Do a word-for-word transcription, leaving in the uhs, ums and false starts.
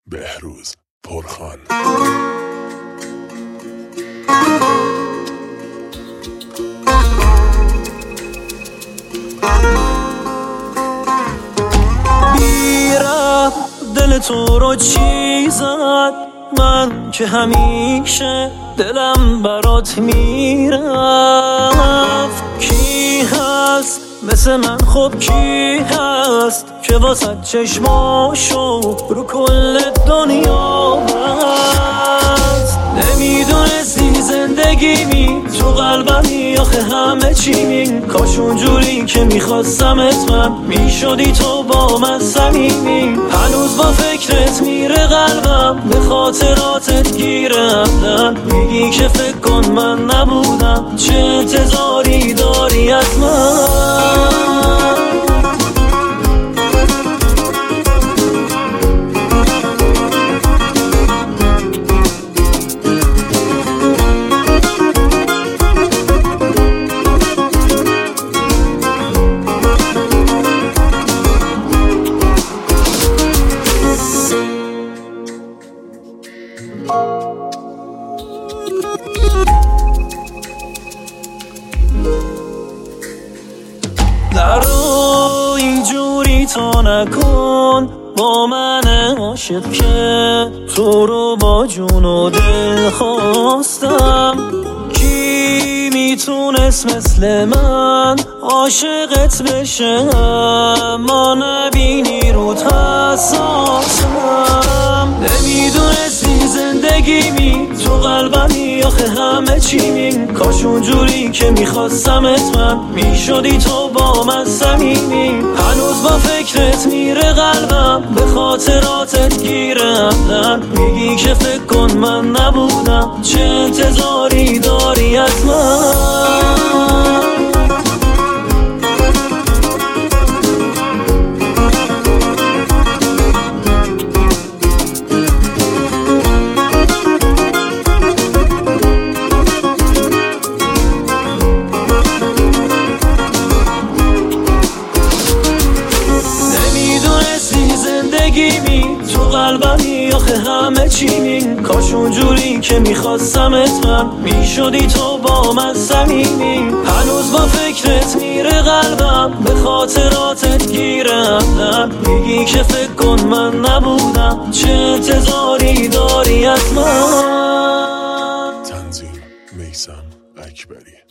بهروز پرخان. بیرم دل تو رو چی زد؟ من که همیشه دلم برات میرفت. کی هست مثل من؟ خب کی هست که واسه چشماشو رو کل دنیا بست؟ نمیدونستی زندگیمی تو قلبمی، آخه همه چیمی. کاش اونجوری که میخواستمت من میشدی تو با من صمیمی. هنوز با فکرت میره قلبم، به خاطراتت گیره همدن. میگی که فکر کن من نبودم، چه انتظاری داری از من؟ نرو اینجوری تا نکن با من عاشق که تو رو با جون و دل خواستم. کی میتونست مثل من عاشقت بشه؟ اما نبینی رود حساسم. نمیدونستی زندگیمی تو قلبمی، آخه همه چیمی. کاش اونجوری که میخواستمت من میشدی تو با من صمیمی. هنوز با فکرت میره قلبم، به خاطراتت گیره همدن. میگی که فکر کن من نبودم، چه انتظاری داری از من؟ تو قلبمی، آخه همه چیمی. کاش اونجوری که میخواستمت من میشدی تو با من صمیمی. هنوز با فکرت میره قلبم، به خاطراتت گیره همدن. میگی که فکر کن من نبودم، چه انتظاری داری از من؟ تنظیم میثم اکبری.